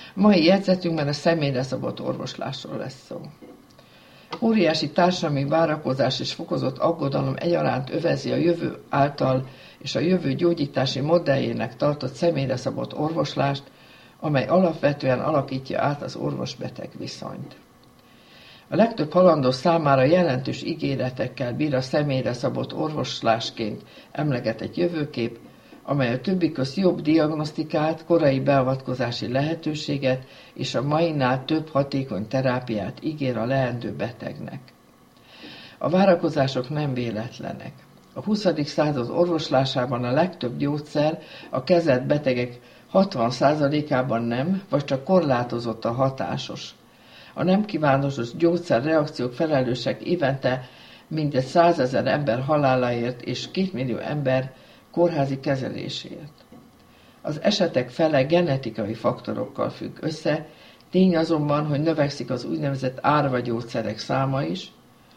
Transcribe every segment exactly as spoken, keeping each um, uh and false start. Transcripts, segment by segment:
Mai jegyzetünkben a személyre szabott orvoslásról lesz szó. Óriási társadalmi várakozás és fokozott aggodalom egyaránt övezi a jövő által és a jövő gyógyítási modelljének tartott személyre szabott orvoslást, amely alapvetően alakítja át az orvos-beteg viszonyt. A legtöbb halandó számára jelentős ígéretekkel bír a személyre szabott orvoslásként emlegetett jövőkép, amely a többi közt jobb diagnosztikát, korai beavatkozási lehetőséget és a mainál több hatékony terápiát ígér a leendő betegnek. A várakozások nem véletlenek. A huszadik század orvoslásában a legtöbb gyógyszer a kezelt betegek hatvan százalékában nem, vagy csak korlátozottan hatásos. A nem kívánatos gyógyszerreakciók felelősek évente mindegy százezer ember haláláért és két millió ember kórházi kezeléséért. Az esetek fele genetikai faktorokkal függ össze, tény azonban, hogy növekszik az úgynevezett árva gyógyszerek száma is.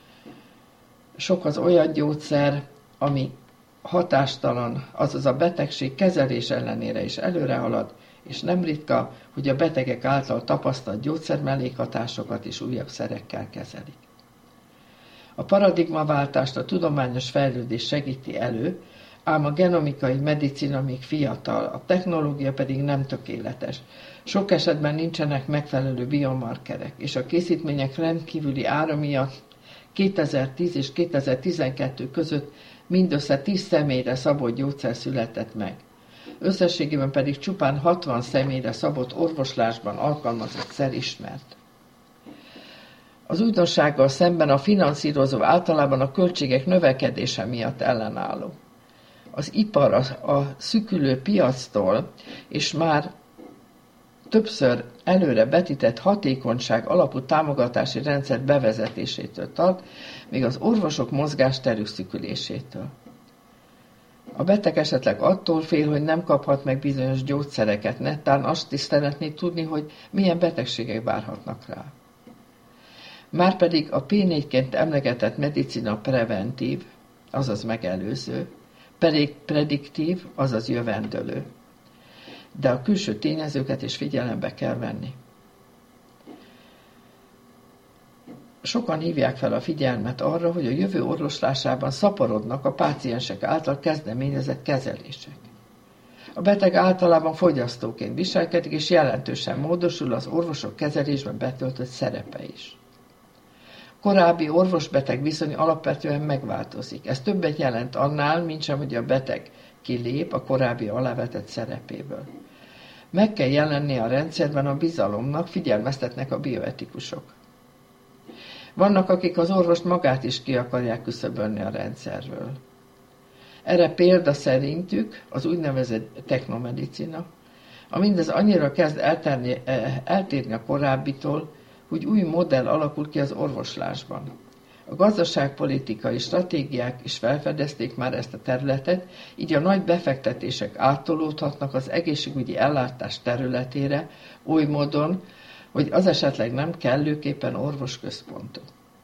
Sok az olyan gyógyszer, ami hatástalan, azaz a betegség kezelés ellenére is előre halad, és nem ritka, hogy a betegek által tapasztalt gyógyszermellékhatásokat is újabb szerekkel kezelik. A paradigmaváltást a tudományos fejlődés segíti elő, ám a genomikai medicina még fiatal, a technológia pedig nem tökéletes. Sok esetben nincsenek megfelelő biomarkerek, és a készítmények rendkívüli ára miatt kétezer-tíz és kétezer-tizenkettő között mindössze tíz személyre szabott gyógyszer született meg. Összességében pedig csupán hatvan személyre szabott orvoslásban alkalmazott szer ismert. Az újdonsággal szemben a finanszírozó általában a költségek növekedése miatt ellenálló. Az ipar a, a szűkülő piactól és már többször előre betített hatékonyság alapú támogatási rendszer bevezetésétől tart, még az orvosok mozgásterük szűkülésétől. A beteg esetleg attól fél, hogy nem kaphat meg bizonyos gyógyszereket, nettán azt is szeretné tudni, hogy milyen betegségek várhatnak rá. Márpedig a pé négyként emlegetett medicina preventív, azaz megelőző, pedig prediktív, azaz jövendőlő. De a külső tényezőket is figyelembe kell venni. Sokan hívják fel a figyelmet arra, hogy a jövő orvoslásában szaporodnak a páciensek által kezdeményezett kezelések. A beteg általában fogyasztóként viselkedik, és jelentősen módosul az orvosok kezelésben betöltött szerepe is. Korábbi orvos-beteg viszony alapvetően megváltozik. Ez többet jelent annál, mintsem, hogy a beteg kilép a korábbi alávetett szerepéből. Meg kell jelennie a rendszerben a bizalomnak, figyelmeztetnek a bioetikusok. Vannak, akik az orvost magát is ki akarják küszöbölni a rendszerről. Erre példa szerintük az úgynevezett technomedicina, a mindez annyira kezd eltérni, eltérni a korábbitól, hogy új modell alakul ki az orvoslásban. A gazdaságpolitikai stratégiák is felfedezték már ezt a területet, így a nagy befektetések áttolódhatnak az egészségügyi ellátás területére oly módon, hogy az esetleg nem kellőképpen orvosközpontú.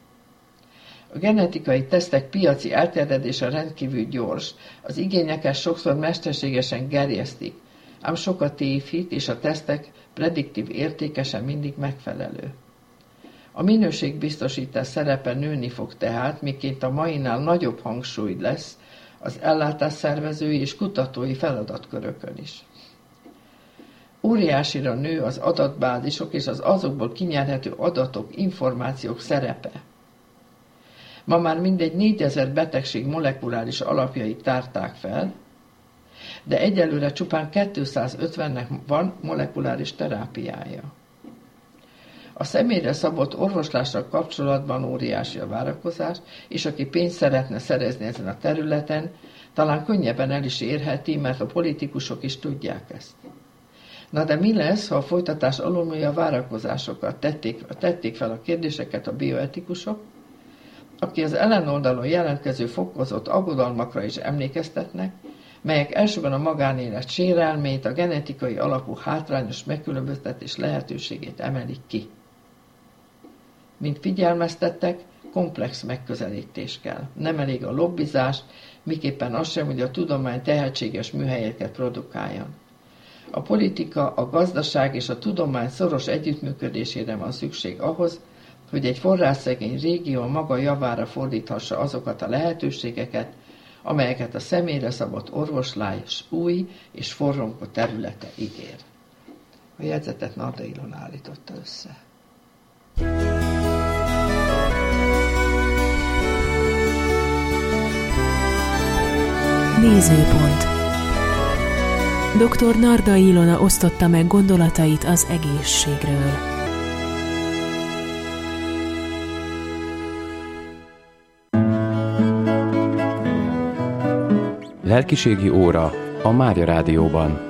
A genetikai tesztek piaci elterjedése rendkívül gyors, az igényeket sokszor mesterségesen gerjesztik, ám sok a tévhit, és a tesztek prediktív értékesen mindig megfelelő. A minőségbiztosítás szerepe nőni fog tehát, miként a mainál nagyobb hangsúly lesz az ellátás szervezői és kutatói feladatkörökön is. Óriásira nő az adatbázisok és az azokból kinyerhető adatok, információk szerepe. Ma már mindegy négyezer betegség molekuláris alapjait tárták fel, de egyelőre csupán kétszázötvennek van molekuláris terápiája. A személyre szabott orvoslással kapcsolatban óriási a várakozás, és aki pénzt szeretne szerezni ezen a területen, talán könnyebben el is érheti, mert a politikusok is tudják ezt. Na de mi lesz, ha a folytatás alulmúlja a várakozásokat? Tették, tették fel a kérdéseket a bioetikusok, aki az ellenoldalon jelentkező fokozott aggodalmakra is emlékeztetnek, melyek elsőben a magánélet sérelmét, a genetikai alapú hátrányos megkülönböztetés lehetőségét emelik ki. Mint figyelmeztettek, komplex megközelítés kell. Nem elég a lobbizás, miképpen az sem, hogy a tudomány tehetséges műhelyeket produkáljon. A politika, a gazdaság és a tudomány szoros együttműködésére van szükség ahhoz, hogy egy forrásszegény régió maga javára fordíthassa azokat a lehetőségeket, amelyeket a személyre szabott orvoslás új és forrongó területe ígér. A jegyzetet Narda Ilona állította össze. Nézőpont. doktor Narda Ilona osztotta meg gondolatait az egészségről. Lelkiségi óra a Mária Rádióban.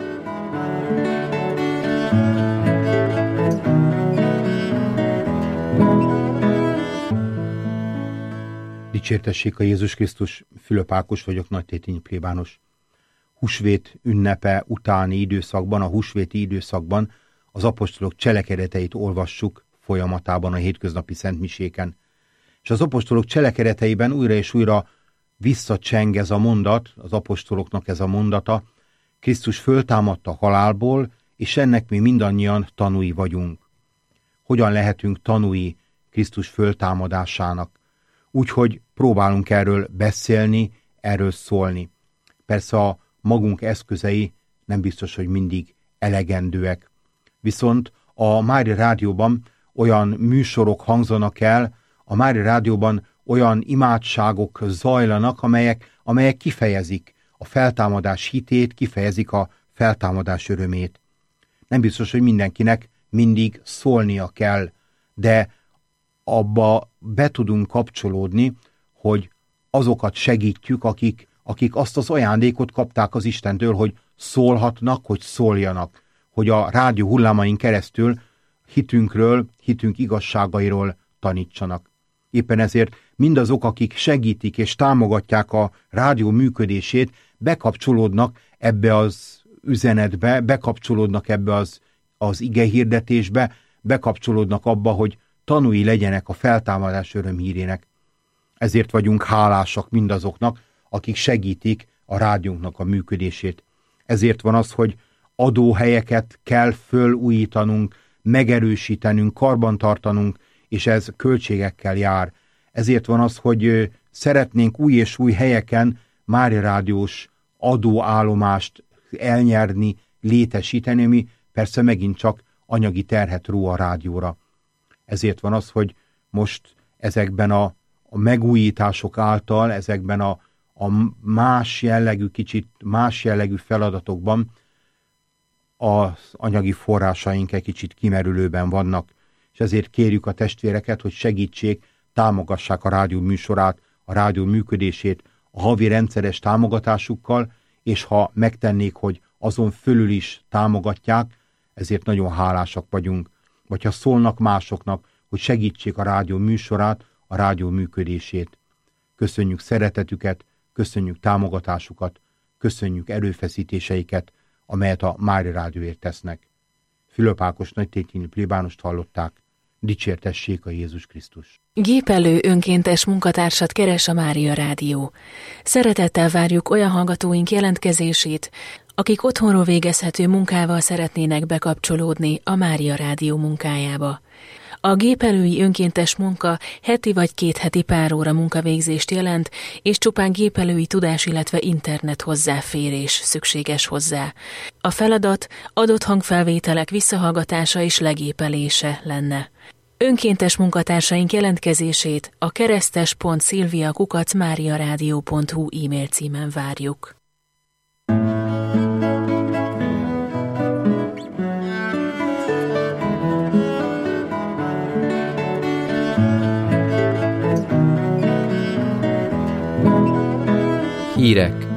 Dicsértessék a Jézus Krisztus, Fülöp Ákos vagyok, nagytétényi plébános. Húsvét ünnepe utáni időszakban, a húsvéti időszakban az apostolok cselekedeteit olvassuk folyamatában a hétköznapi szentmiséken. És az apostolok cselekedeteiben újra és újra visszacseng ez a mondat, az apostoloknak ez a mondata: Krisztus föltámadt a halálból, és ennek mi mindannyian tanúi vagyunk. Hogyan lehetünk tanúi Krisztus föltámadásának? Úgyhogy próbálunk erről beszélni, erről szólni. Persze a magunk eszközei nem biztos, hogy mindig elegendőek. Viszont a Mária Rádióban olyan műsorok hangzanak el, a Mária Rádióban olyan imádságok zajlanak, amelyek, amelyek kifejezik a feltámadás hitét, kifejezik a feltámadás örömét. Nem biztos, hogy mindenkinek mindig szólnia kell, de abba be tudunk kapcsolódni, hogy azokat segítjük, akik, akik azt az ajándékot kapták az Istentől, hogy szólhatnak, hogy szóljanak, hogy a rádió hullámain keresztül hitünkről, hitünk igazságairól tanítsanak. Éppen ezért mindazok, akik segítik és támogatják a rádió működését, bekapcsolódnak ebbe az üzenetbe, bekapcsolódnak ebbe az, az igehirdetésbe, bekapcsolódnak abba, hogy tanúi legyenek a feltámadás örömhírének. Ezért vagyunk hálásak mindazoknak, akik segítik a rádiónknak a működését. Ezért van az, hogy adóhelyeket kell fölújítanunk, megerősítenünk, karbantartanunk, és ez költségekkel jár. Ezért van az, hogy szeretnénk új és új helyeken Mária Rádiós adóállomást elnyerni, létesíteni, ami persze megint csak anyagi terhet ró a rádióra. Ezért van az, hogy most ezekben a, a megújítások által, ezekben a, a más jellegű, kicsit más jellegű feladatokban az anyagi forrásaink egy kicsit kimerülőben vannak. És ezért kérjük a testvéreket, hogy segítsék, támogassák a rádió műsorát, a rádió működését a havi rendszeres támogatásukkal, és ha megtennék, hogy azon fölül is támogatják, ezért nagyon hálásak vagyunk. Vagy ha szólnak másoknak, hogy segítsék a rádió műsorát, a rádió működését. Köszönjük szeretetüket, köszönjük támogatásukat, köszönjük erőfeszítéseiket, amelyet a Mária Rádióért tesznek. Fülöp Ákos nagytétényi plébánost hallották. Dicsértessék a Jézus Krisztus. Gépelő önkéntes munkatársat keres a Mária Rádió. Szeretettel várjuk olyan hallgatóink jelentkezését, akik otthonról végezhető munkával szeretnének bekapcsolódni a Mária Rádió munkájába. A gépelői önkéntes munka heti vagy két heti pár óra munkavégzést jelent, és csupán gépelői tudás, illetve internet hozzáférés szükséges hozzá. A feladat adott hangfelvételek visszahallgatása és legépelése lenne. Önkéntes munkatársaink jelentkezését a keresztes pont szilvia kukac máriaradio pont hu e-mail címen várjuk. Hírek.